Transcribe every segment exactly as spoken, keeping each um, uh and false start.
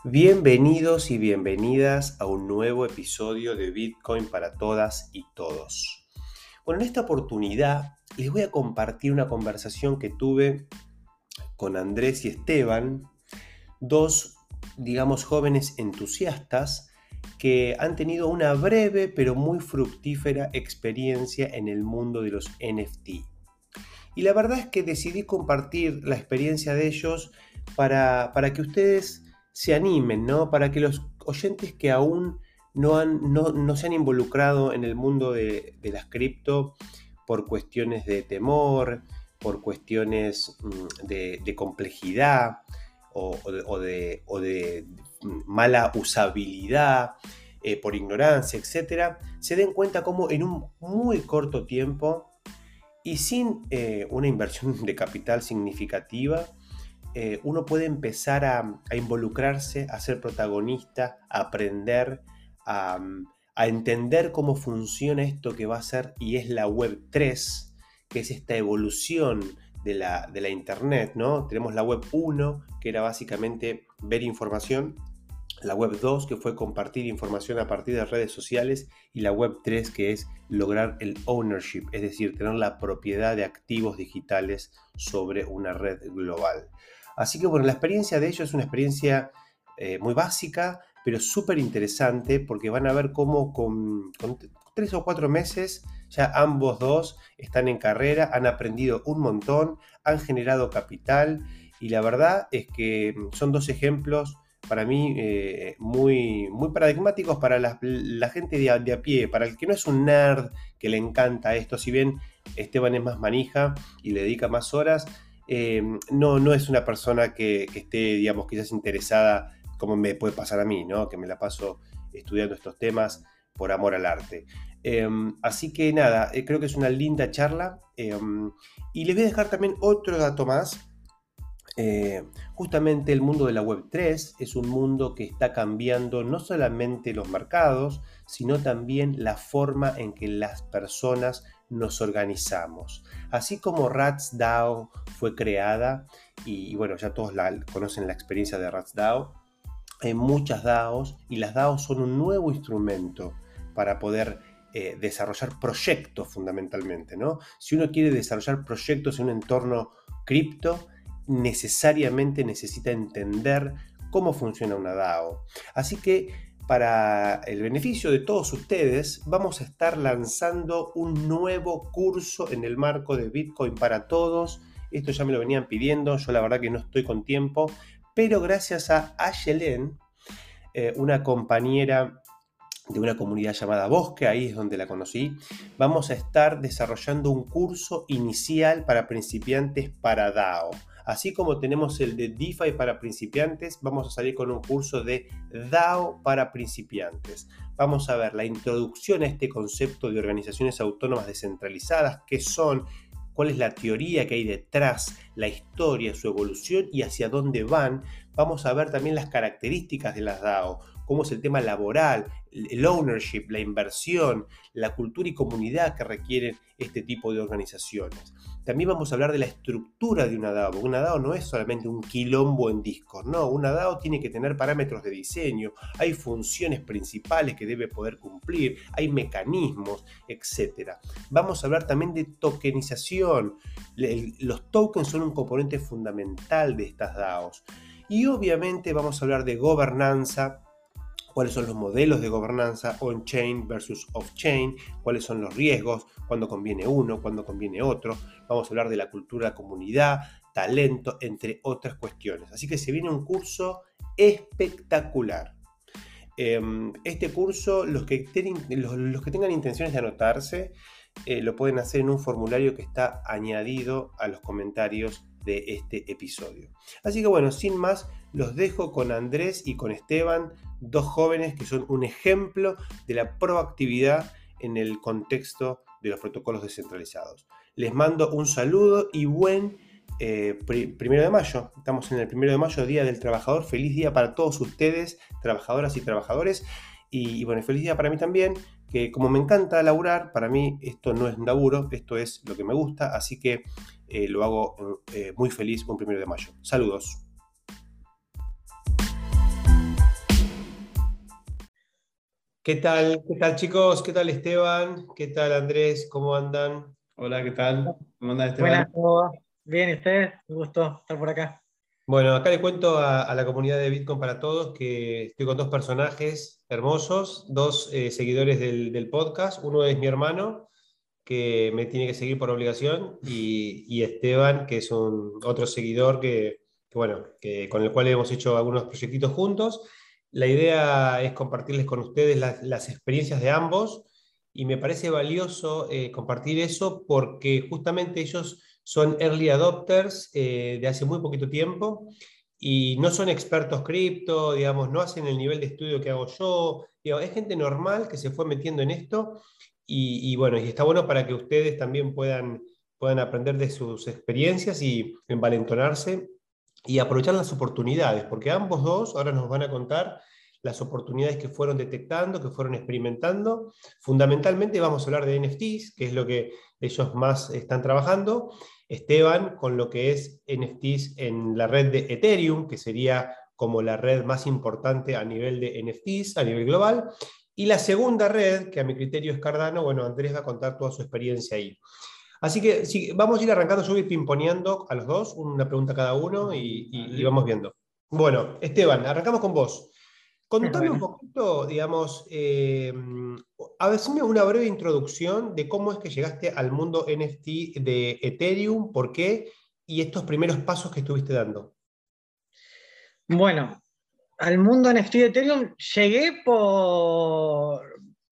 Bienvenidos y bienvenidas a un nuevo episodio de Bitcoin para todas y todos. Bueno, en esta oportunidad les voy a compartir una conversación que tuve con Andrés y Esteban, dos, digamos, jóvenes entusiastas que han tenido una breve pero muy fructífera experiencia en el mundo de los N F T. Y la verdad es que decidí compartir la experiencia de ellos para, para que ustedes se animen, ¿no? Para que los oyentes que aún no, han, no, no se han involucrado en el mundo de, de las cripto por cuestiones de temor, por cuestiones mm, de, de complejidad o, o, de, o, de, o de mala usabilidad, eh, por ignorancia, etcétera, se den cuenta cómo en un muy corto tiempo y sin eh, una inversión de capital significativa, eh, uno puede empezar a, a involucrarse, a ser protagonista, a aprender, a, a entender cómo funciona esto que va a ser y es la web tres, que es esta evolución de la, de la Internet, ¿no? Tenemos la web uno, que era básicamente ver información, la web dos, que fue compartir información a partir de redes sociales, y la web tres, que es lograr el ownership, es decir, tener la propiedad de activos digitales sobre una red global. Así que bueno, la experiencia de ellos es una experiencia eh, muy básica, pero súper interesante, porque van a ver cómo con, con tres o cuatro meses ya ambos dos están en carrera, han aprendido un montón, han generado capital, y la verdad es que son dos ejemplos para mí eh, muy, muy paradigmáticos para la, la gente de a, de a pie, para el que no es un nerd que le encanta esto. Si bien Esteban es más manija y le dedica más horas, eh, no, no es una persona que, que esté, digamos, quizás interesada, como me puede pasar a mí, ¿no? Que me la paso estudiando estos temas por amor al arte. Eh, así que nada, eh, creo que es una linda charla, eh, y les voy a dejar también otro dato más. Eh, justamente el mundo de la web tres es un mundo que está cambiando no solamente los mercados, sino también la forma en que las personas nos organizamos. Así como RatsDAO fue creada, y, y bueno, ya todos la, conocen la experiencia de RatsDAO, hay muchas DAOs, y las DAOs son un nuevo instrumento para poder eh, desarrollar proyectos fundamentalmente, ¿no? Si uno quiere desarrollar proyectos en un entorno cripto, necesariamente necesita entender cómo funciona una DAO. Así que para el beneficio de todos ustedes, vamos a estar lanzando un nuevo curso en el marco de Bitcoin para todos. Esto ya me lo venían pidiendo, yo la verdad que no estoy con tiempo, pero gracias a Ayelen, eh, una compañera de una comunidad llamada Bosque, ahí es donde la conocí, vamos a estar desarrollando un curso inicial para principiantes para DAO. Así como tenemos el de DeFi para principiantes, vamos a salir con un curso de DAO para principiantes. Vamos a ver la introducción a este concepto de organizaciones autónomas descentralizadas, qué son, cuál es la teoría que hay detrás, la historia, su evolución y hacia dónde van. Vamos a ver también las características de las DAO, cómo es el tema laboral, el ownership, la inversión, la cultura y comunidad que requieren este tipo de organizaciones. También vamos a hablar de la estructura de una DAO, porque una DAO no es solamente un quilombo en Discord, no, una DAO tiene que tener parámetros de diseño, hay funciones principales que debe poder cumplir, hay mecanismos, etcétera. Vamos a hablar también de tokenización, los tokens son un componente fundamental de estas DAOs. Y obviamente vamos a hablar de gobernanza, cuáles son los modelos de gobernanza on-chain versus off-chain, cuáles son los riesgos, cuándo conviene uno, cuándo conviene otro. Vamos a hablar de la cultura, comunidad, talento, entre otras cuestiones. Así que se viene un curso espectacular. Este curso, los que, ten, los, los que tengan intenciones de anotarse, eh, lo pueden hacer en un formulario que está añadido a los comentarios de este episodio. Así que bueno, sin más, los dejo con Andrés y con Esteban, dos jóvenes que son un ejemplo de la proactividad en el contexto de los protocolos descentralizados. Les mando un saludo y buen eh, pr- primero de mayo. Estamos en el primero de mayo, Día del Trabajador. Feliz día para todos ustedes, trabajadoras y trabajadores. Y, y bueno, feliz día para mí también, que como me encanta laburar, para mí esto no es un laburo, esto es lo que me gusta, así que eh, lo hago eh, muy feliz un primero de mayo. Saludos. ¿Qué tal? ¿Qué tal, chicos? ¿Qué tal, Esteban? ¿Qué tal, Andrés? ¿Cómo andan? Hola, ¿qué tal? ¿Cómo anda Buenas, Esteban? ¿cómo va? Bien, ¿y ustedes? Un gusto estar por acá. Bueno, acá le cuento a, a la comunidad de Bitcoin para Todos que estoy con dos personajes hermosos, dos eh, seguidores del, del podcast. Uno es mi hermano, que me tiene que seguir por obligación, y, y Esteban, que es un otro seguidor que, que, bueno, que, con el cual hemos hecho algunos proyectitos juntos. La idea es compartirles con ustedes las, las experiencias de ambos, y me parece valioso eh, compartir eso porque justamente ellos son early adopters eh, de hace muy poquito tiempo y no son expertos cripto, digamos, no hacen el nivel de estudio que hago yo. Digo, es gente normal que se fue metiendo en esto y, y bueno, y está bueno para que ustedes también puedan, puedan aprender de sus experiencias y envalentonarse y aprovechar las oportunidades, porque ambos dos ahora nos van a contar las oportunidades que fueron detectando, que fueron experimentando. Fundamentalmente vamos a hablar de N F Ts, que es lo que ellos más están trabajando. Esteban con lo que es N F Ts en la red de Ethereum, que sería como la red más importante a nivel de N F Ts, a nivel global. Y la segunda red, que a mi criterio es Cardano, bueno, Andrés va a contar toda su experiencia ahí. Así que sí, vamos a ir arrancando, yo voy a ir pimponeando a los dos, una pregunta cada uno y, y- y Dale. vamos viendo. Bueno, Esteban, arrancamos con vos. Contame un Bueno, poquito, digamos, eh, a decirme una breve introducción de cómo es que llegaste al mundo N F T de Ethereum, por qué, y estos primeros pasos que estuviste dando. bueno, al mundo N F T de Ethereum llegué por...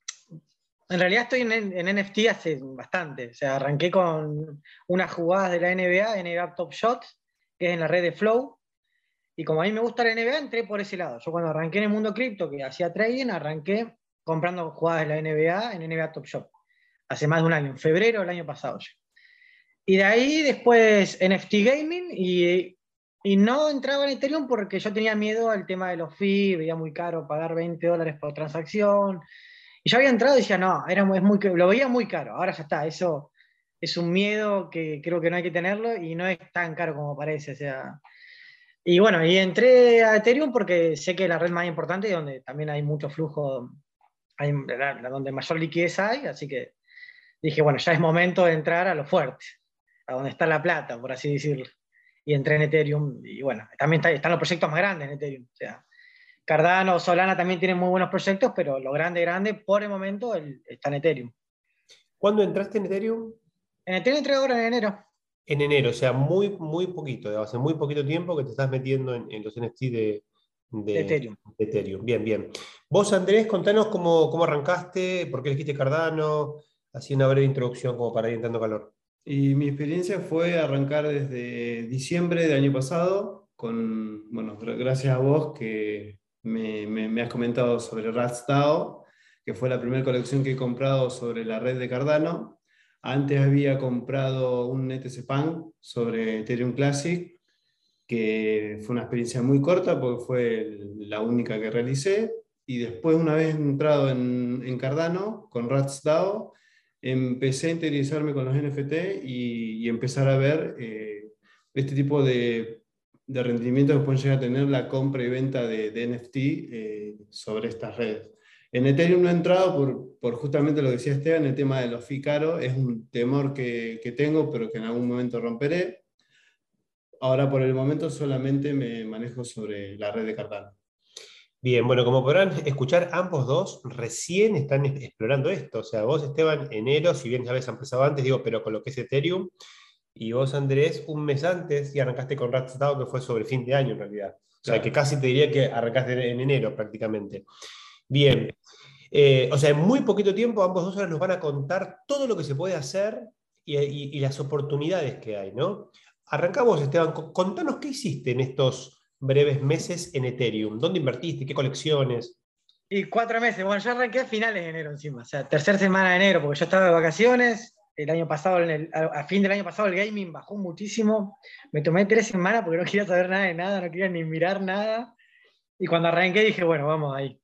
En realidad estoy en, en N F T hace bastante. O sea, arranqué con unas jugadas de la N B A, N B A Top Shot, que es en la red de Flow. Y como a mí me gusta la N B A, entré por ese lado. Yo cuando arranqué en el mundo cripto, que hacía trading, arranqué comprando jugadas de la N B A en N B A Top Shot. Hace más de un año, en febrero del año pasado ya. Y de ahí después N F T Gaming y, y no entraba en Ethereum porque yo tenía miedo al tema de los fees, veía muy caro pagar veinte dólares por transacción. Y yo había entrado y decía, no, era, muy- es muy, lo veía muy caro. Ahora ya está, eso es un miedo que creo que no hay que tenerlo y no es tan caro como parece. O sea, y bueno, y entré a Ethereum porque sé que es la red más importante y donde también hay mucho flujo, hay, la- la- donde mayor liquidez hay, así que dije, bueno, ya es momento de entrar a lo fuerte, a donde está la plata, por así decirlo. Y entré en Ethereum, y bueno, también está- están los proyectos más grandes en Ethereum. O sea, Cardano, Solana también tienen muy buenos proyectos, pero lo grande, grande, por el momento, el- está en Ethereum. ¿Cuándo entraste en Ethereum? En Ethereum entré ahora en enero, En enero, o sea, muy, muy poquito, digamos, hace muy poquito tiempo que te estás metiendo en, en los N F T de, de de- Ethereum. de Ethereum. Bien, bien. Vos, Andrés, contanos cómo, cómo arrancaste, por qué elegiste Cardano, así una breve introducción como para ir entrando calor. Y mi experiencia fue arrancar desde diciembre del año pasado, con, bueno, gra- gracias a vos que me, me- me has comentado sobre RatsDAO, que fue la primera colección que he comprado sobre la red de Cardano. Antes había comprado un E T C Punk sobre Ethereum Classic, que fue una experiencia muy corta porque fue el- la única que realicé. Y después, una vez entrado en, en Cardano con RatsDAO, empecé a interiorizarme con los N F T y, y empezar a ver eh, este tipo de, de rendimientos que pueden llegar a tener la compra y venta de, de N F T eh, sobre estas redes. En Ethereum no he entrado por, por justamente lo que decía Esteban, el tema de los fee caros. Es un temor que, que tengo, pero que en algún momento romperé. Ahora por el momento solamente me manejo sobre la red de Cardano. Bien, bueno, como podrán escuchar, ambos dos recién están es- explorando esto. O sea, vos, Esteban, enero, si bien ya habéis empezado antes, digo, pero con lo que es Ethereum, y vos, Andrés, un mes antes y arrancaste con RatsDAO, que fue sobre fin de año en realidad. O sea, que Claro. casi te diría que arrancaste en en enero prácticamente. Bien, Eh, o sea, en muy poquito tiempo ambos dos ahora nos van a contar todo lo que se puede hacer y, y- y las oportunidades que hay, ¿no? Arrancamos, Esteban, co- contanos qué hiciste en estos breves meses en Ethereum. ¿Dónde invertiste? ¿Qué colecciones? Y cuatro meses, bueno, yo arranqué a finales de enero encima, o sea, tercera semana de enero, porque yo estaba de vacaciones. El año pasado, en el- a, a fin del año pasado, el gaming bajó muchísimo. Me tomé tres semanas porque no quería saber nada de nada, no quería ni mirar nada. Y cuando arranqué dije, bueno, vamos ahí.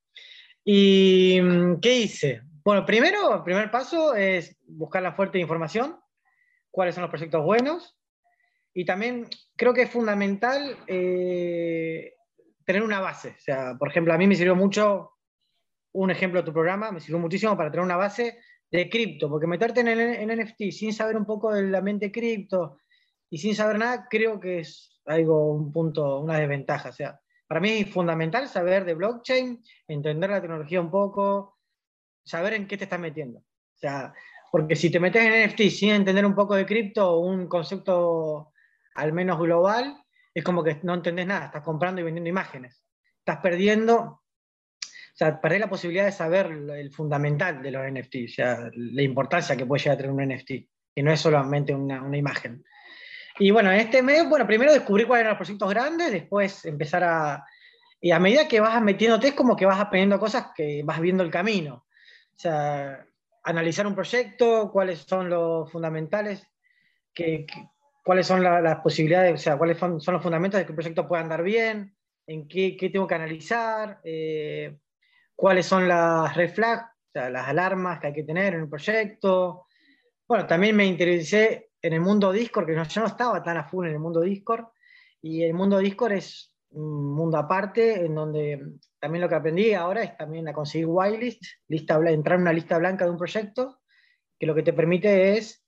¿Y mm, qué hice? Bueno, primero, el primer paso es buscar la fuente de información, cuáles son los proyectos buenos. Y también creo que es fundamental eh, tener una base. O sea, por ejemplo, a mí me sirvió mucho un ejemplo de tu programa, me sirvió muchísimo para tener una base de cripto, porque meterte en, el, en N F T sin saber un poco del ambiente cripto y sin saber nada, creo que es algo, un punto, una desventaja. O sea, para mí es fundamental saber de blockchain, entender la tecnología un poco, saber en qué te estás metiendo. O sea, porque si te metes en N F T sin entender un poco de cripto o un concepto al menos global, es como que no entendés nada, estás comprando y vendiendo imágenes. Estás perdiendo, o sea, perdés la posibilidad de saber el fundamental de los N F T, o sea, la importancia que puede llegar a tener un N F T, que no es solamente una, una imagen. Y bueno, en este mes, bueno, primero descubrí cuáles eran los proyectos grandes, después empezar a... Y a medida que vas metiéndote es como que vas aprendiendo cosas que vas viendo el camino. O sea, analizar un proyecto, cuáles son los fundamentales, que, que, cuáles son la, las posibilidades, o sea, cuáles son, son los fundamentos de que un proyecto pueda andar bien, en qué, qué tengo que analizar, eh, cuáles son las red flags, o sea, las alarmas que hay que tener en un proyecto. Bueno, también me interesé en el mundo Discord, que no, yo no estaba tan a full en el mundo Discord, y el mundo Discord es un mundo aparte, en donde también lo que aprendí ahora es también a conseguir whitelist, lista, entrar en una lista blanca de un proyecto, que lo que te permite es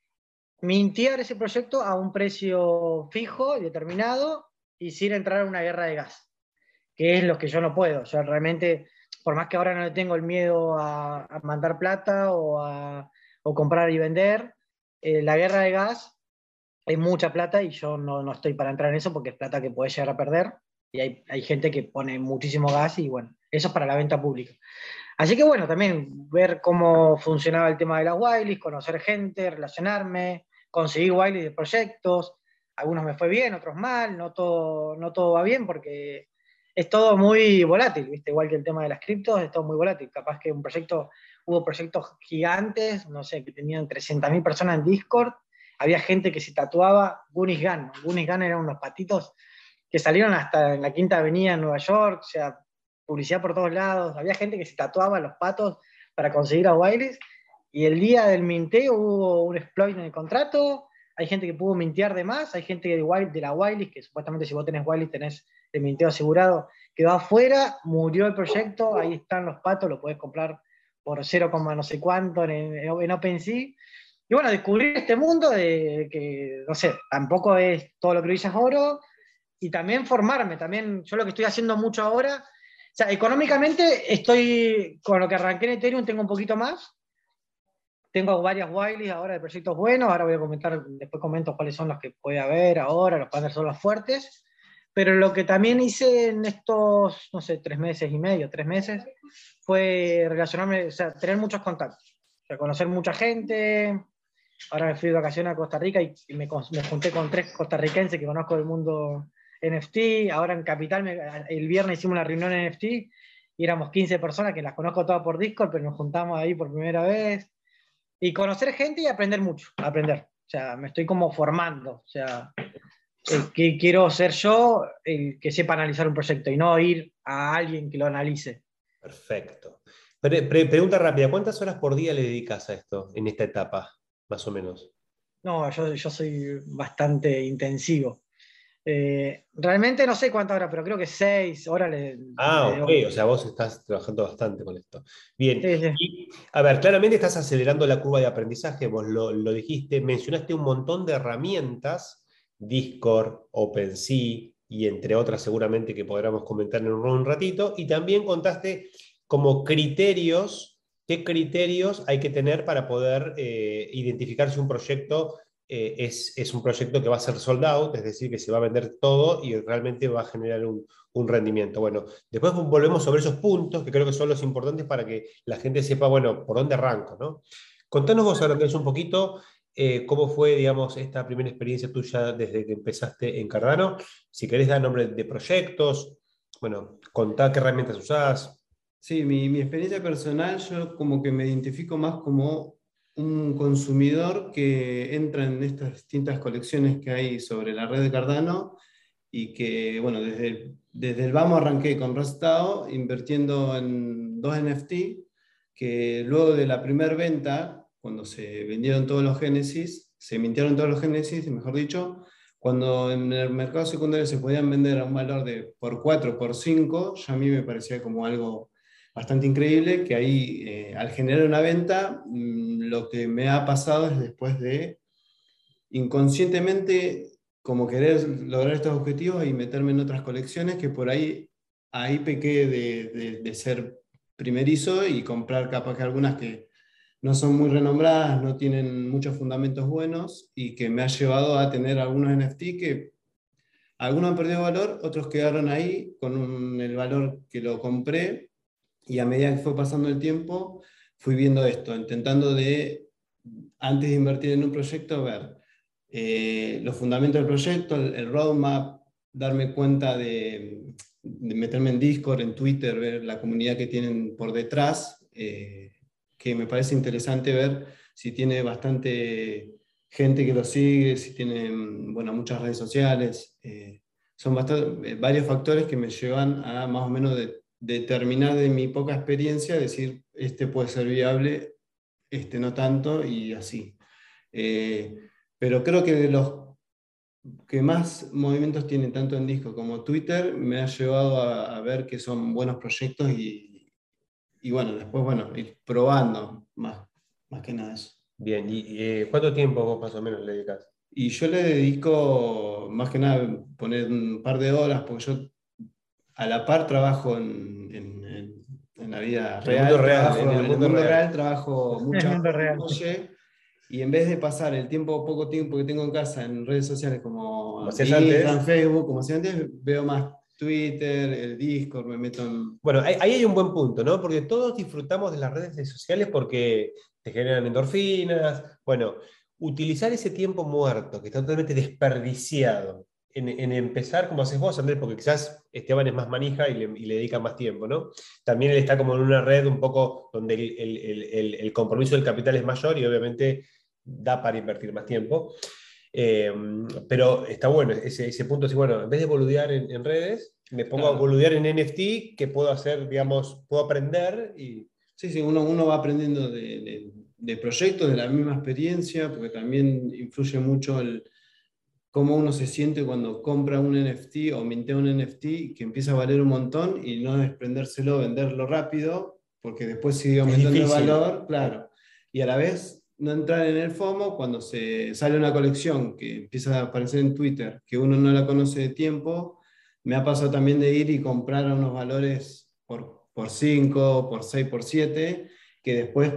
mintear ese proyecto a un precio fijo y determinado, y sin entrar a una guerra de gas, que es lo que yo no puedo. Yo realmente, por más que ahora no le tengo el miedo a, a mandar plata o a o comprar y vender, eh, la guerra de gas es mucha plata y yo no, no estoy para entrar en eso porque es plata que puedes llegar a perder y hay, hay gente que pone muchísimo gas y bueno, eso es para la venta pública. Así que bueno, también ver cómo funcionaba el tema de las whitelist, conocer gente, relacionarme, conseguir whitelist de proyectos, algunos me fue bien, otros mal, no todo, no todo va bien porque es todo muy volátil, ¿viste? Igual que el tema de las criptos, es todo muy volátil. Capaz que un proyecto, hubo proyectos gigantes, no sé, que tenían trescientas mil personas en Discord, había gente que se tatuaba Gunis Gun, ¿no? Gunis Gun eran unos patitos que salieron hasta en la Quinta Avenida en Nueva York, o sea, publicidad por todos lados, había gente que se tatuaba los patos para conseguir a whitelist, y el día del minteo hubo un exploit en el contrato, hay gente que pudo mintear de más, hay gente de, wild, de la whitelist, que supuestamente si vos tenés whitelist tenés el minteo asegurado, quedó afuera, murió el proyecto, ahí están los patos, lo podés comprar por cero, no sé cuánto en, en OpenSea. Y bueno, descubrir este mundo de que, no sé, tampoco es todo lo que brillas oro, y también formarme, también, yo lo que estoy haciendo mucho ahora, o sea, económicamente estoy, con lo que arranqué en Ethereum tengo un poquito más, tengo varias whitelists ahora de proyectos buenos, ahora voy a comentar, después comento cuáles son los que puede haber ahora, los partners son los fuertes, pero lo que también hice en estos, no sé, tres meses y medio, tres meses, fue relacionarme, o sea, tener muchos contactos, o sea, conocer mucha gente. Ahora me fui de vacaciones a Costa Rica y me, me junté con tres costarricenses que conozco del mundo N F T. Ahora en Capital, me, el viernes hicimos una reunión en N F T y éramos quince personas que las conozco todas por Discord, pero nos juntamos ahí por primera vez. Y conocer gente y aprender mucho, aprender. O sea, me estoy como formando. O sea, el que quiero ser yo, el que sepa analizar un proyecto y no ir a alguien que lo analice. Perfecto. Pre pre pregunta rápida, ¿cuántas horas por día le dedicas a esto en esta etapa, más o menos? No, yo, yo soy bastante intensivo. Eh, realmente no sé cuántas horas, pero creo que seis horas le, Ah, le ok, doy. o sea, vos estás trabajando bastante con esto. Bien, Sí, sí. y a ver, claramente estás acelerando la curva de aprendizaje, vos lo, lo dijiste, mencionaste un montón de herramientas, Discord, OpenSea, y entre otras seguramente que podremos comentar en un, un ratito, y también contaste como criterios, qué criterios hay que tener para poder eh, identificar si un proyecto eh, es, es un proyecto que va a ser sold out, es decir, que se va a vender todo y realmente va a generar un, un rendimiento. Bueno, después volvemos sobre esos puntos que creo que son los importantes para que la gente sepa, bueno, por dónde arranco, ¿no? Contanos vos, Andrés, un poquito eh, cómo fue, digamos, esta primera experiencia tuya desde que empezaste en Cardano. Si querés dar nombre de proyectos, bueno, contá qué herramientas usás. Sí, mi, mi experiencia personal, yo como que me identifico más como un consumidor que entra en estas distintas colecciones que hay sobre la red de Cardano y que, bueno, desde el, desde el vamos arranqué con Rastao invirtiendo en dos N F T que luego de la primera venta, cuando se vendieron todos los Génesis, se mintieron todos los Génesis, mejor dicho, cuando en el mercado secundario se podían vender a un valor de por cuatro, por cinco, ya a mí me parecía como algo bastante increíble, que ahí eh, al generar una venta, mmm, lo que me ha pasado es después de inconscientemente como querer lograr estos objetivos y meterme en otras colecciones que por ahí, ahí pequé de, de, de ser primerizo y comprar capaz que algunas que no son muy renombradas, no tienen muchos fundamentos buenos y que me ha llevado a tener algunos N F T que algunos han perdido valor, otros quedaron ahí con un, el valor que lo compré y a medida que fue pasando el tiempo fui viendo esto, intentando de, antes de invertir en un proyecto, ver eh, los fundamentos del proyecto, el, el roadmap, darme cuenta de, de meterme en Discord, en Twitter, ver la comunidad que tienen por detrás, eh, que me parece interesante ver si tiene bastante gente que lo sigue, si tiene, bueno, muchas redes sociales. Eh, son bastante, varios factores que me llevan a más o menos de, determinar de mi poca experiencia, decir, este puede ser viable, este no tanto, y así. Eh, pero creo que de los que más movimientos tienen tanto en Discord como Twitter, me ha llevado a, a ver que son buenos proyectos y, y bueno, después, bueno, ir probando más, más que nada eso. Bien, ¿y eh, cuánto tiempo vos más o menos le dedicas? Y yo le dedico más que nada poner un par de horas, porque yo a la par trabajo en, en, en, en la vida En el mundo real, real, trabajo, en el en el mundo mundo real. real trabajo En el muchas mundo horas de real. noche, y en vez de pasar el tiempo, poco tiempo que tengo en casa en redes sociales como Como hacías Instagram, antes. Facebook, como hacía antes, veo más Twitter, el Discord, me meto en... Bueno, ahí, ahí hay un buen punto, ¿no? Porque todos disfrutamos de las redes sociales porque te generan endorfinas. Bueno, utilizar ese tiempo muerto, que está totalmente desperdiciado, en, en empezar como haces vos, Andrés, porque quizás Esteban es más manija y le, y le dedica más tiempo, ¿no? También él está como en una red un poco donde el, el, el, el compromiso del capital es mayor y obviamente da para invertir más tiempo. Eh, pero está bueno ese, ese punto, así, bueno, en vez de boludear en, en redes, me pongo Claro. a boludear en N F T, que puedo hacer, digamos, puedo aprender y... Sí, sí, uno, uno va aprendiendo de, de, de proyectos, de la misma experiencia, porque también influye mucho el cómo uno se siente cuando compra un N F T o mintea un N F T que empieza a valer un montón y no desprendérselo, venderlo rápido, porque después sigue aumentando el difícil. valor, claro. Y a la vez no entrar en el FOMO cuando se sale una colección que empieza a aparecer en Twitter, que uno no la conoce de tiempo. Me ha pasado también de ir y comprar a unos valores por, por cinco, por seis, por siete, que después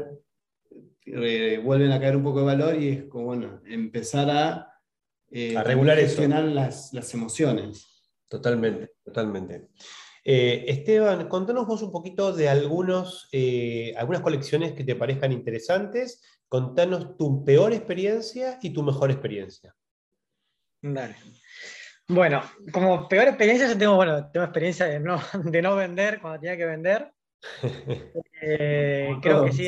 eh, vuelven a caer un poco de valor y es como, bueno, empezar a eh, A también regular eso. gestionar las, las emociones. Totalmente, totalmente. Eh, Esteban, contanos vos un poquito de algunos, eh, algunas colecciones que te parezcan interesantes. Contanos tu peor experiencia y tu mejor experiencia. Dale. Bueno, como peor experiencia, yo tengo, bueno, tengo experiencia de no, de no vender cuando tenía que vender. Eh, Como creo que todos. sí.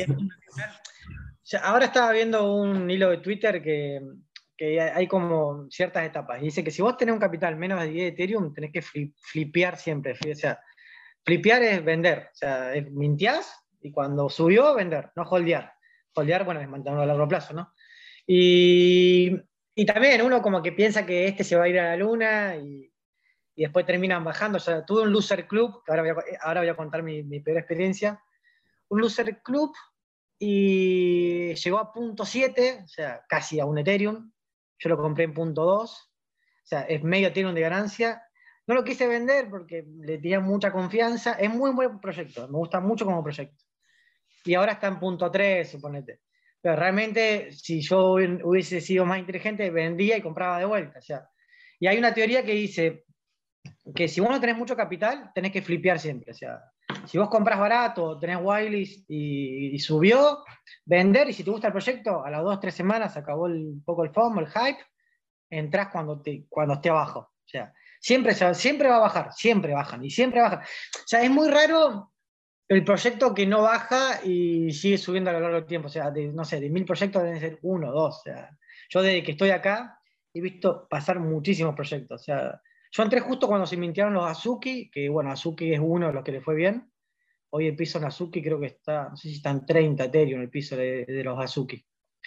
Ya, ahora estaba viendo un hilo de Twitter que, que hay como ciertas etapas. Y dice que si vos tenés un capital menos de diez de Ethereum, tenés que flip, flipear siempre. O sea, flipear es vender. O sea, es minteás y cuando subió, vender, no holdear. Holdear, bueno, es mantenerlo a largo plazo, ¿no? Y, y también uno como que piensa que este se va a ir a la luna y, y después terminan bajando. O sea, tuve un loser club, que ahora voy a, ahora voy a contar mi, mi peor experiencia. Un loser club y llegó a punto siete, o sea, casi a un Ethereum. Yo lo compré en punto dos, o sea, es medio Ethereum de ganancia. No lo quise vender porque le tenía mucha confianza. Es muy buen proyecto, me gusta mucho como proyecto. Y ahora está en punto tres, suponete. Pero realmente, si yo hubiese sido más inteligente, vendía y compraba de vuelta. O sea, y hay una teoría que dice que si vos no tenés mucho capital, tenés que flipear siempre. O sea, si vos compras barato, tenés whitelist y, y subió, vender, y si te gusta el proyecto, a las dos, tres semanas acabó el, un poco el FOMO, el hype, entrás cuando, te, cuando esté abajo. O sea, siempre, siempre va a bajar, siempre bajan, y siempre bajan. O sea, es muy raro el proyecto que no baja y sigue subiendo a lo largo del tiempo. O sea, de, no sé, de mil proyectos deben ser uno, dos. O sea, yo desde que estoy acá he visto pasar muchísimos proyectos. O sea, yo entré justo cuando se mintiaron los Azuki, que bueno, Azuki es uno de los que le fue bien. Hoy el piso en Azuki creo que está, no sé si están treinta Ethereum el piso de, de los Azuki.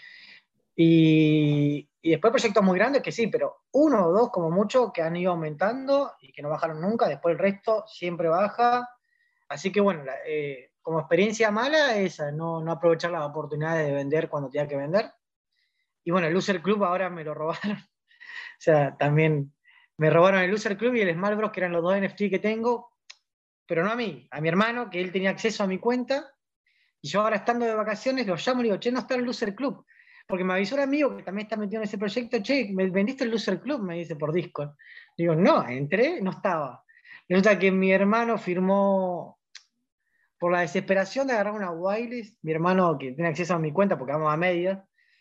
Y, y después proyectos muy grandes que sí, pero uno o dos como mucho que han ido aumentando y que no bajaron nunca. Después el resto siempre baja. Así que bueno, eh, como experiencia mala, esa, no, no aprovechar las oportunidades de vender cuando tenía que vender. Y bueno, el Loser Club ahora me lo robaron. O sea, también me robaron el Loser Club y el Smart Bros, que eran los dos N F T que tengo, pero no a mí, a mi hermano, que él tenía acceso a mi cuenta. Y yo ahora estando de vacaciones lo llamo y le digo, che, no está el Loser Club. Porque me avisó un amigo que también está metido en ese proyecto, che, ¿me vendiste el Loser Club? Me dice por Discord. Digo, no, entré, no estaba. Resulta que mi hermano firmó, por la desesperación de agarrar una whitelist, mi hermano que tiene acceso a mi cuenta, porque vamos a medias,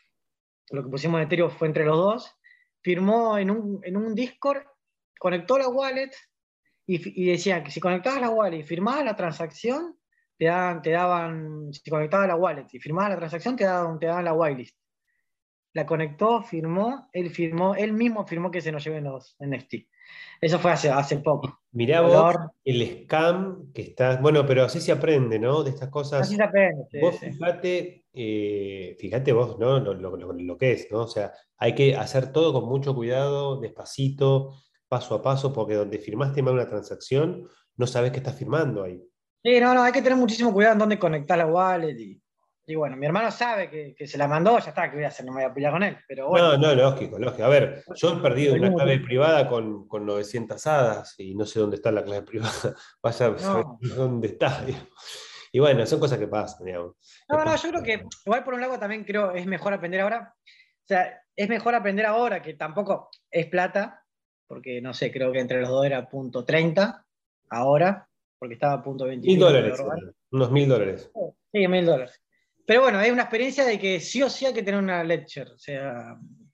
lo que pusimos en Ethereum fue entre los dos, firmó en un, en un Discord, conectó la wallet y, y decía que si conectabas la wallet y firmabas la transacción, te daban, te daban, si conectabas la wallet y firmabas la transacción, te daban, te daban la whitelist. La conectó, firmó, él firmó, él mismo firmó que se nos lleven los N F T. Eso fue hace, hace poco. Mirá vos el scam que estás. Bueno, pero así se aprende, ¿no? De estas Así cosas. se aprende, sí, Vos sí. fíjate, eh, fíjate vos, ¿no? Lo, lo- lo- lo que es, ¿no? O sea, hay que hacer todo con mucho cuidado, despacito, paso a paso, porque donde firmaste mal una transacción, no sabes qué estás firmando ahí. Sí, no, no, hay que tener muchísimo cuidado en dónde conectar la wallet. Y, y bueno, mi hermano sabe que, que se la mandó, ya está, que voy a hacer, no me voy a pelear con él. Pero bueno, No, no, lógico, lógico. A ver, yo he perdido una perdimos clave tiempo. privada con, con novecientas hadas y no sé dónde está la clave privada. Vaya a saber No, dónde está, digamos. Y bueno, son cosas que pasan, digamos. Es no, no, parte yo creo de- que igual por un lado también creo es mejor aprender ahora. O sea, es mejor aprender ahora, que tampoco es plata, porque no sé, creo que entre los dos era punto treinta ahora, porque estaba a punto veinte y Mil pico, me lo dólares, robaron. eran, unos mil dólares. Sí, mil dólares. Pero bueno, es una experiencia de que sí o sí hay que tener una ledger. O sea,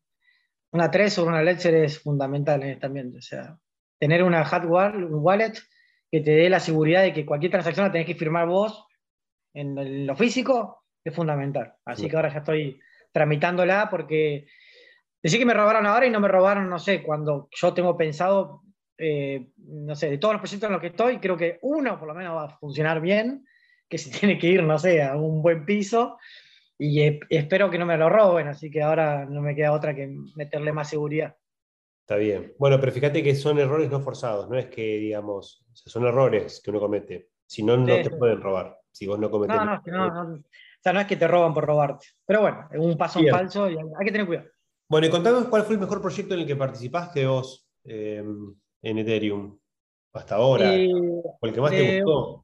una tres o una ledger es fundamental en este ambiente. O sea, tener una hardware, un wallet que te dé la seguridad de que cualquier transacción la tenés que firmar vos en el- lo físico es fundamental. Así que ahora ya estoy tramitándola porque decir que me robaron ahora y no me robaron, no sé, cuando yo tengo pensado, eh, no sé, de todos los proyectos en los que estoy, creo que uno por lo menos va a funcionar bien, que se tiene que ir, no sé, a un buen piso y eh, espero que no me lo roben, así que ahora no me queda otra que meterle más seguridad. Está bien. Bueno, pero fíjate que son errores no forzados, no es que, digamos, o sea, son errores que uno comete. Si no, no Sí, te sí. pueden robar. Si vos no cometés No, los no, que no, errores. no. O sea, no es que te roban por robarte. Pero bueno, es un paso en Bien. falso y hay hay que tener cuidado. Bueno, y contame cuál fue el mejor proyecto en el que participaste vos eh, en Ethereum hasta ahora, Eh, o el que más te de, gustó.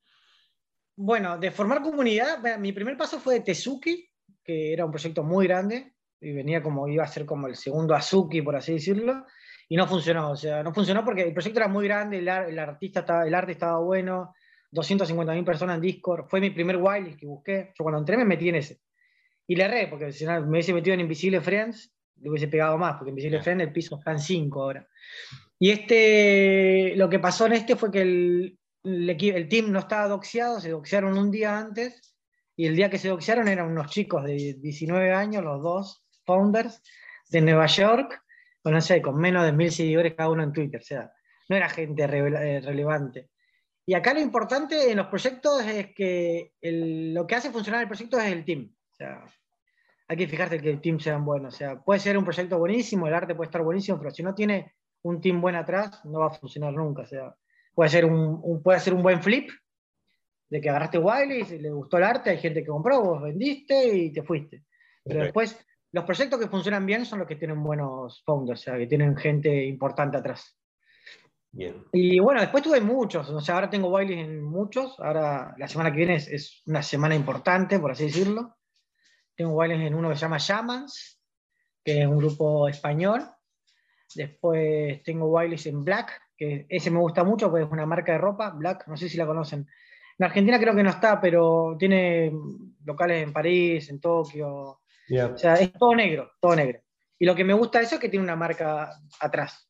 bueno, de formar comunidad, bueno, mi primer paso fue de Tezuki, que era un proyecto muy grande, y venía como, iba a ser como el segundo Azuki, por así decirlo, y no funcionó, o sea, no funcionó porque el proyecto era muy grande, el, ar- el artista estaba, el arte estaba bueno, doscientas cincuenta mil personas en Discord, fue mi primer whitelist que busqué, yo cuando entré me metí en ese, y le erré, porque si no me hubiese metido en Invisible Friends, le hubiese pegado más, porque Invisible Bien. Friends el piso está en cinco ahora. Y este, lo que pasó en este fue que el, el, equi- el team no estaba doxeado, se doxearon un día antes, y el día que se doxearon eran unos chicos de diecinueve años, los dos founders, de Nueva York, con, no sé, con menos de mil seguidores cada uno en Twitter, o sea, no era gente revela- eh, relevante. Y acá lo importante en los proyectos es que el- lo que hace funcionar el proyecto es el team. O sea, hay que fijarse que el team sean buenos. O sea, puede ser un proyecto buenísimo, el arte puede estar buenísimo, pero si no tiene un team bueno atrás, no va a funcionar nunca. O sea, puede ser un, un- puede ser un buen flip, de que agarraste Wiley, le gustó el arte, hay gente que compró, vos vendiste y te fuiste. Pero Ok, después, los proyectos que funcionan bien son los que tienen buenos founders, o sea, que tienen gente importante atrás. bien. Y bueno, después tuve muchos, o sea, ahora tengo Wiley en muchos, ahora la semana que viene es, es una semana importante, por así decirlo. Tengo Wiley en uno que se llama Shamans, que es un grupo español. Después tengo Wileys en Black, que ese me gusta mucho porque es una marca de ropa, Black, no sé si la conocen. En Argentina creo que no está, pero tiene locales en París, en Tokio. O Ya. sea, es todo negro, todo negro. Y lo que me gusta de eso es que tiene una marca atrás.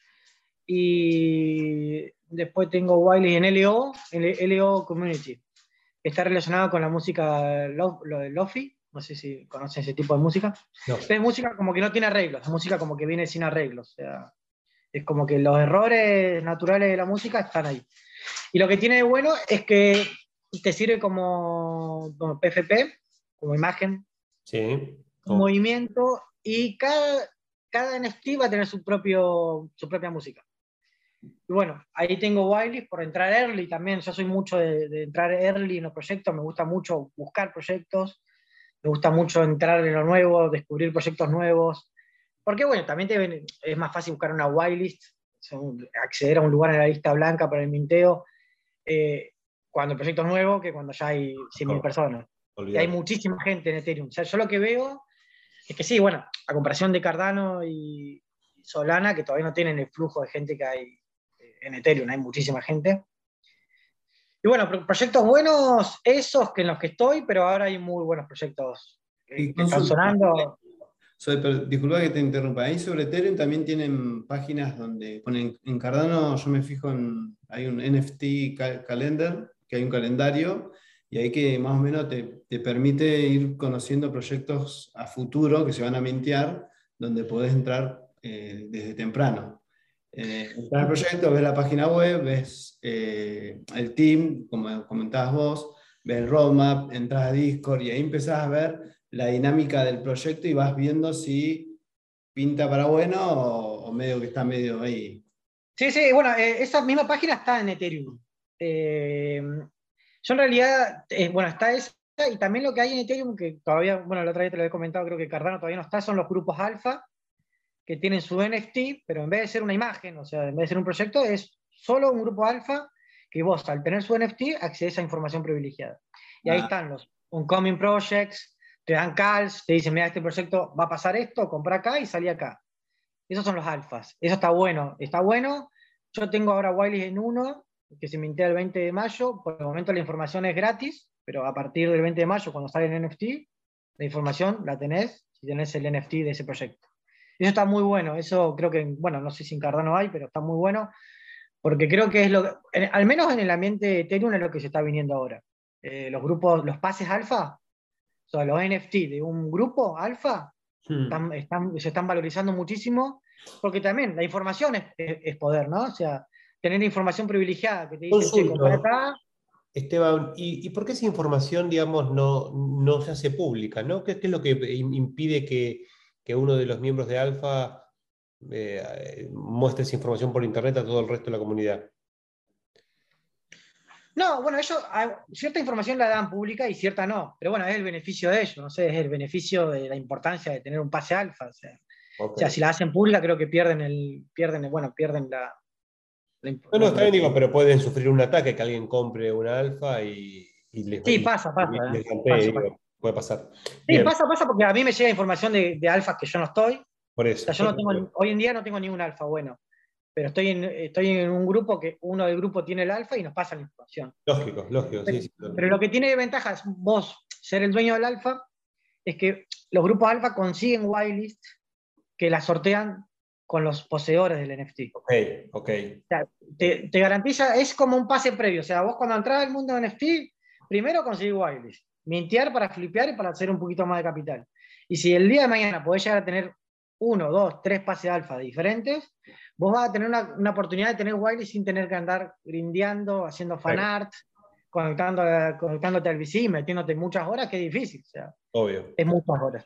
Y después tengo Wiley en L O, L O Community. Está relacionado con la música, lo, lo de Lofi, no sé si conocen ese tipo de música. No. Pero es música como que no tiene arreglos, es música como que viene sin arreglos. O sea, es como que los errores naturales de la música están ahí. Y lo que tiene de bueno es que te sirve como, como P F P, como imagen, Sí. un Oh, movimiento, y cada, cada N F T va a tener su, propio, su propia música. Y bueno, ahí tengo whitelist por entrar early también. Yo soy mucho de, de entrar early en los proyectos, me gusta mucho buscar proyectos, me gusta mucho entrar en lo nuevo, descubrir proyectos nuevos. Porque bueno, también te, es más fácil buscar una whitelist, acceder a un lugar en la lista blanca para el minteo, eh, cuando el proyecto es nuevo que cuando ya hay cien mil No, personas. Y hay olvidar. muchísima gente en Ethereum. O sea, yo lo que veo es que sí, bueno, a comparación de Cardano y Solana, que todavía no tienen el flujo de gente que hay en Ethereum, hay muchísima gente. Y bueno, proyectos buenos, esos que en los que estoy, pero ahora hay muy buenos proyectos Y eh, que están consulta, sonando. soy, pero, disculpa que te interrumpa. Ahí sobre Ethereum también tienen páginas donde ponen en Cardano, yo me fijo en, hay un N F T ca- calendar, que hay un calendario, y ahí que más o menos te, te permite ir conociendo proyectos a futuro que se van a mintear, donde podés entrar eh, desde temprano. Eh, entras al proyecto, ves la página web, ves eh, el team, como comentabas vos, ves el roadmap, entras a Discord y ahí empezás a ver la dinámica del proyecto y vas viendo si pinta para bueno o, o medio que está medio ahí. Sí, sí, bueno, eh, esa misma página está en Ethereum. Eh, yo en realidad, eh, bueno, está esa y también lo que hay en Ethereum, que todavía, bueno, la otra vez te lo he comentado, creo que Cardano todavía no está, son los grupos alfa, que tienen su N F T, pero en vez de ser una imagen, o sea, en vez de ser un proyecto, es solo un grupo alfa que vos, al tener su N F T, accedes a información privilegiada. Y ahí Ah, están los Oncoming Projects, te dan calls, te dicen, mira, este proyecto va a pasar esto, compra acá y salí acá. Esos son los alfas. Eso está bueno. Está bueno. Yo tengo ahora whitelist en uno, que se mintea el veinte de mayo. Por el momento la información es gratis, pero a partir del veinte de mayo, cuando sale el N F T, la información la tenés si tenés el N F T de ese proyecto. Eso está muy bueno. Eso creo que, bueno, no sé si en Cardano hay, pero está muy bueno. Porque creo que es lo que, al menos en el ambiente de Ethereum, es lo que se está viniendo ahora. Eh, los grupos, los pases alfa, o sea, los N F T de un grupo alfa, Hmm. están, están, se están valorizando muchísimo, porque también la información es, es, es poder, ¿no? O sea, tener información privilegiada que te dicen, che, compra Consulto, acá. Esteban, ¿y, y por qué esa información, digamos, no, no se hace pública, ¿no? ¿Qué, qué es lo que im- impide que, que uno de los miembros de Alfa eh, muestre esa información por internet a todo el resto de la comunidad? No, bueno, ellos a- cierta información la dan pública y cierta no, pero bueno, es el beneficio de ellos, no sé, es el beneficio de la importancia de tener un pase alfa. O sea, o Ok. sea si la hacen pública, creo que pierden el, pierden el- bueno, pierden la, la imp- No, no, lo, está lo bien, que... digo, pero pueden sufrir un ataque, que alguien compre una Alfa y, y les, Sí, y, pasa, pasa, y ¿eh? les rampee, Pasa, pasa. digo, puede pasar. Sí, Bien, pasa, pasa porque a mí me llega información de, de alfas que yo no estoy. O por sea, eso. yo Por no eso digo. tengo, hoy en día no tengo ningún alfa bueno, pero estoy en, estoy en un grupo que uno del grupo tiene el alfa y nos pasa la información. Lógico, lógico, Pero, sí, sí. pero lo que tiene de ventaja es vos ser el dueño del alfa, es que los grupos alfa consiguen whitelist que la sortean con los poseedores del N F T. Ok, ok. O sea, te, te garantiza, es como un pase previo. O sea, vos cuando entras al mundo de N F T, primero conseguís whitelist, mintear para flipear y para hacer un poquito más de capital. Y si el día de mañana podés llegar a tener uno, dos, tres pases alfa diferentes, vos vas a tener una, una oportunidad de tener whitelist sin tener que andar grindeando, haciendo fanart, conectando, conectándote al V C, metiéndote muchas horas, que es difícil. O sea, Obvio. es muchas horas.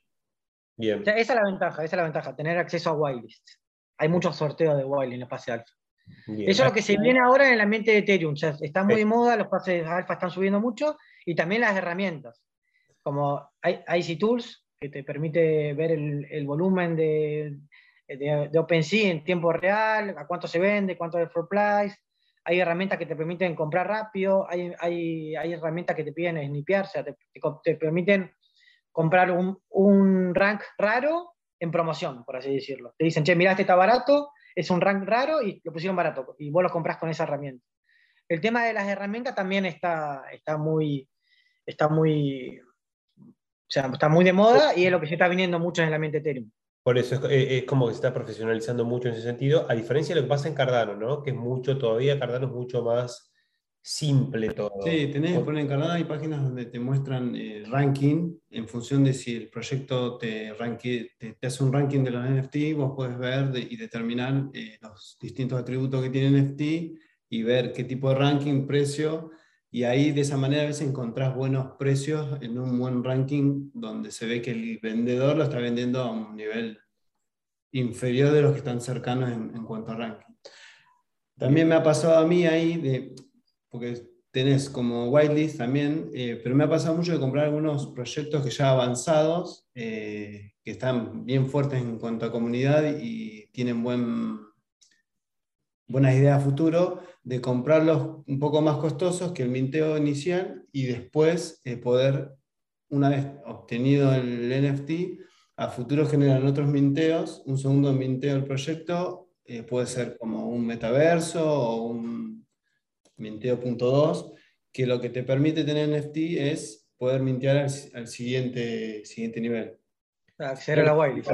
O sea, Bien, esa es la ventaja, esa es la ventaja, tener acceso a whitelist. Hay muchos sorteos de whitelist en los pases alfa. bien. Eso es lo que se viene ahora en el ambiente de Ethereum. O sea, está muy Ok. de moda, los pases alfa están subiendo mucho y también las herramientas, como I C Tools, que te permite ver el, el volumen de, de, de OpenSea en tiempo real, a cuánto se vende, cuánto es el for price. Hay herramientas que te permiten comprar rápido, hay, hay, hay herramientas que te piden snipear, o sea, te, te, te permiten comprar un, un rank raro en promoción, por así decirlo. Te dicen, che, mirá, este está barato, es un rank raro y lo pusieron barato, y vos lo comprás con esa herramienta. El tema de las herramientas también está, está muy, está muy, o sea, está muy de moda y es lo que se está viniendo mucho en el ambiente Ethereum. Por eso es, eh, es como que se está profesionalizando mucho en ese sentido, a diferencia de lo que pasa en Cardano, ¿no? Que es mucho, todavía Cardano es mucho más simple todo. sí, tenés que poner en Cardano, hay páginas donde te muestran eh, ranking en función de si el proyecto te, ranque, te, te hace un ranking de los N F T, vos puedes ver de- y determinar eh, los distintos atributos que tiene N F T y ver qué tipo de ranking, precio, y ahí de esa manera a veces encontrás buenos precios en un buen ranking donde se ve que el vendedor lo está vendiendo a un nivel inferior de los que están cercanos en, en cuanto a ranking. También me ha pasado a mí ahí, de, porque tenés como whitelist también, eh, pero me ha pasado mucho de comprar algunos proyectos que ya avanzados, eh, que están bien fuertes en cuanto a comunidad y tienen buen, buenas ideas a futuro, de comprarlos un poco más costosos que el minteo inicial y después eh, poder, una vez obtenido el N F T, a futuro generar otros minteos, un segundo minteo del proyecto, eh, puede ser como un metaverso o un minteo punto dos, que lo que te permite tener N F T es poder mintear al, al siguiente, siguiente nivel. Acceder a la whitelist.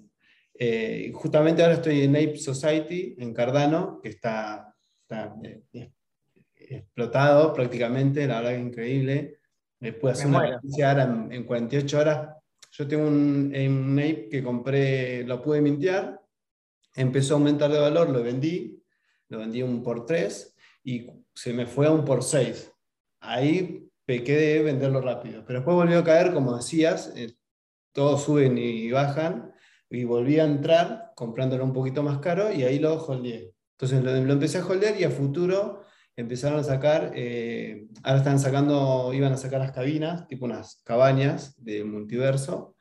Eh, justamente ahora estoy en Ape Society, en Cardano, que está, está eh, explotado prácticamente, la verdad que es increíble. Eh, pude hacer Me una muero. ganancia ahora en, en cuarenta y ocho horas. Yo tengo un, un Ape que compré, lo pude mintear, empezó a aumentar de valor, lo vendí, lo vendí un por tres y se me fue a un por seis. Ahí pequé de venderlo rápido, pero después volvió a caer, como decías, eh, todos suben y bajan, y volví a entrar comprándolo un poquito más caro y ahí lo holdeé. Entonces lo, lo empecé a holdear y a futuro empezaron a sacar, eh, ahora están sacando, iban a sacar las cabinas, tipo unas cabañas de multiverso,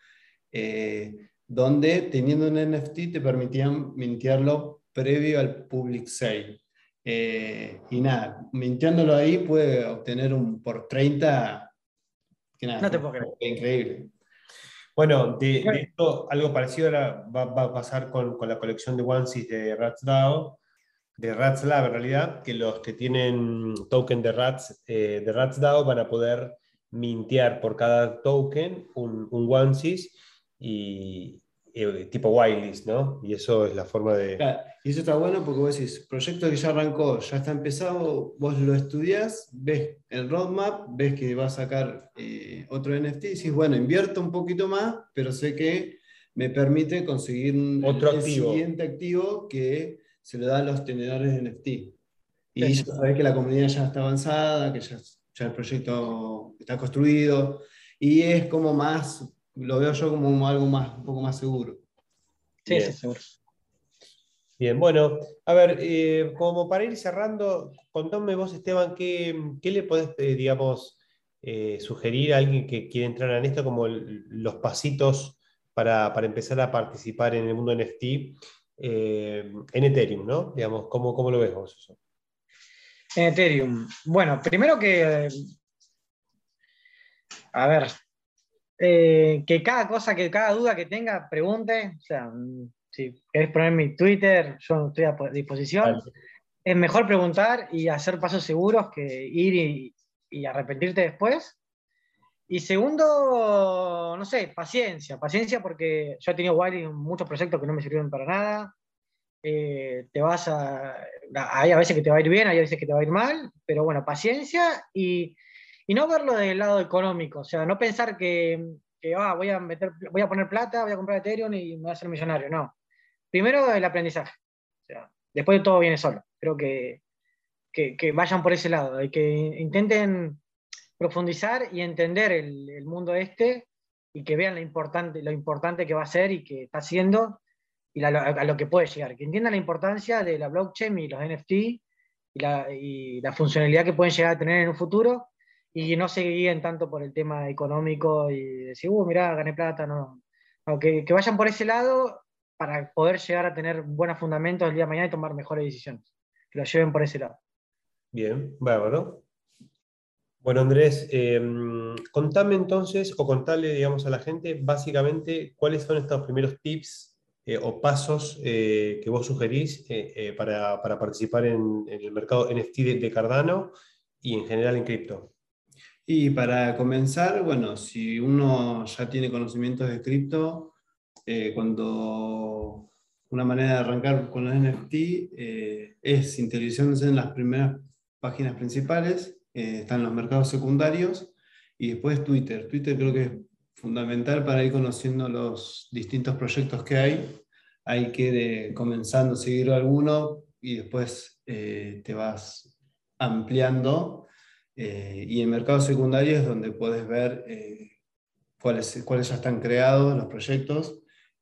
eh, donde teniendo un N F T te permitían mintearlo previo al public sale. Eh, y nada, mintiéndolo ahí puede obtener un por treinta, que nada, No te fue puedo creer. increíble. Bueno, de, de esto algo parecido ahora va, va a pasar con, con la colección de onesies de RatsDAO, de RatsLab en realidad, que los que tienen token de, Rats, eh, de RatsDAO van a poder mintear por cada token un, un onesies y eh, tipo whitelist, ¿no? Y eso es la forma de... Claro, y eso está bueno porque vos decís, proyecto que ya arrancó, ya está empezado, vos lo estudiás, ves el roadmap, ves que va a sacar eh, otro N F T y decís, bueno, invierto un poquito más, pero sé que me permite conseguir un- el, Otro el activo. siguiente activo que se lo da a los tenedores de N F T. Y Sí, ya sí. sabés que la comunidad ya está avanzada, que ya, ya el proyecto está construido, y es como más, lo veo yo como algo más, un poco más seguro. Sí, Bien. sí, seguro. Bien, bueno, a ver, eh, como para ir cerrando, contame vos, Esteban, ¿qué, qué le podés, eh, digamos, eh, sugerir a alguien que quiere entrar en esto como el- los pasitos para, para empezar a participar en el mundo N F T eh, en Ethereum, ¿no? Digamos, ¿cómo, cómo lo ves vos eso? En Ethereum. Bueno, primero que, eh, a ver, eh, que cada cosa, que cada duda que tenga, pregunte. O sea, mm, si querés poner mi Twitter, yo estoy a po- disposición. Dale. Es mejor preguntar y hacer pasos seguros que ir y, y arrepentirte después. Y segundo, no sé, paciencia, paciencia porque yo he tenido Wiley en muchos proyectos que no me sirvieron para nada. Eh, te vas a, hay a veces que te va a ir bien, hay a veces que te va a ir mal, pero bueno, paciencia y, y no verlo del lado económico, o sea, no pensar que, que ah, voy a meter, voy a poner plata, voy a comprar Ethereum y me voy a hacer millonario, no. Primero el aprendizaje, o sea, después todo viene solo. Creo que, que, que vayan por ese lado, y que intenten profundizar y entender el, el mundo este y que vean lo importante, lo importante que va a ser y que está haciendo y la, a lo que puede llegar. Que entiendan la importancia de la blockchain y los N F T y la, y la funcionalidad que pueden llegar a tener en un futuro y no se guíen tanto por el tema económico y decir, uh, mirá, gané plata, no. No, que, que vayan por ese lado para poder llegar a tener buenos fundamentos el día de mañana y tomar mejores decisiones. Que lo lleven por ese lado. Bien, bárbaro. Bueno, Andrés, eh, contame entonces, o contale, digamos, a la gente, básicamente, cuáles son estos primeros tips eh, o pasos eh, que vos sugerís eh, eh, para, para participar en, en el mercado N F T de, de Cardano y en general en cripto. Y para comenzar, bueno, si uno ya tiene conocimientos de cripto, eh, cuando una manera de arrancar con los N F T eh, es interiorizándose en las primeras páginas principales, eh, están los mercados secundarios y después Twitter. Twitter creo que es fundamental para ir conociendo los distintos proyectos que hay. Hay que ir eh, comenzando a seguir alguno y después eh, te vas ampliando. Eh, y en mercados secundarios es donde puedes ver eh, cuáles, cuáles ya están creados los proyectos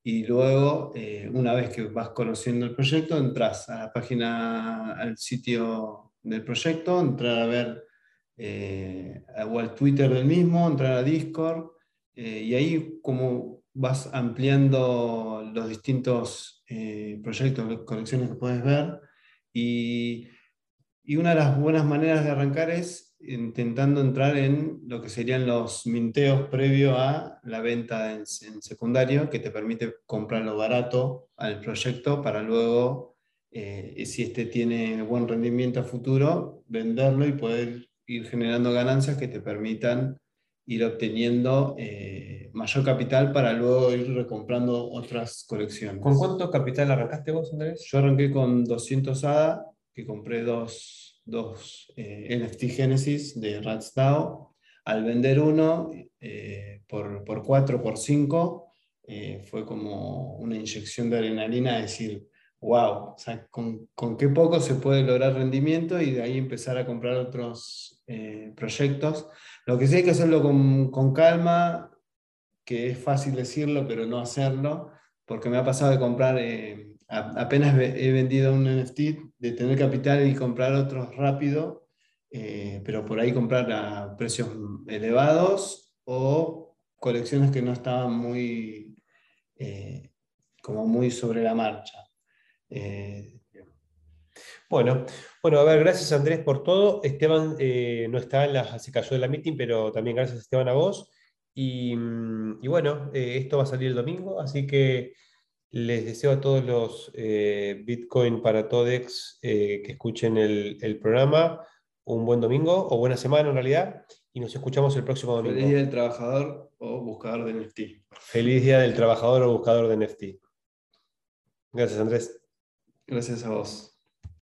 y luego, eh, una vez que vas conociendo el proyecto, entras a la página, al sitio del proyecto, entrar a ver eh, o al Twitter del mismo, entrar a Discord, eh, y ahí como vas ampliando los distintos eh, proyectos, colecciones que puedes ver, y, y una de las buenas maneras de arrancar es intentando entrar en lo que serían los minteos previo a la venta en, en secundario, que te permite comprarlo barato al proyecto para luego, eh, si este tiene buen rendimiento a futuro, venderlo y poder ir generando ganancias que te permitan ir obteniendo eh, mayor capital para luego ir recomprando otras colecciones. ¿Con cuánto capital arrancaste vos, Andrés? Yo arranqué con doscientos A D A, que compré dos, dos eh, N F T Genesis de RatsDAO. Al vender uno eh, por, por cuatro, por cinco, eh, fue como una inyección de adrenalina, decir, wow, o sea, con, con qué poco se puede lograr rendimiento, y de ahí empezar a comprar otros eh, proyectos. Lo que sí hay que hacerlo con, con calma, que es fácil decirlo, pero no hacerlo, porque me ha pasado de comprar, eh, a- apenas ve- he vendido un N F T, de tener capital y comprar otros rápido, eh, pero por ahí comprar a precios elevados o colecciones que no estaban muy, eh, como muy sobre la marcha. Eh, Bueno, bueno, a ver, gracias Andrés por todo. Esteban eh, no está en la, se cayó de la meeting, pero también gracias Esteban a vos. Y, mm, y bueno, eh, esto va a salir el domingo, así que les deseo a todos los eh, Bitcoin para Todex eh, que escuchen el, el programa un buen domingo o buena semana en realidad, y nos escuchamos el próximo domingo. Feliz Día del Trabajador o buscador de N F T. Feliz Día del Trabajador o buscador de N F T. Gracias Andrés. Gracias a vos.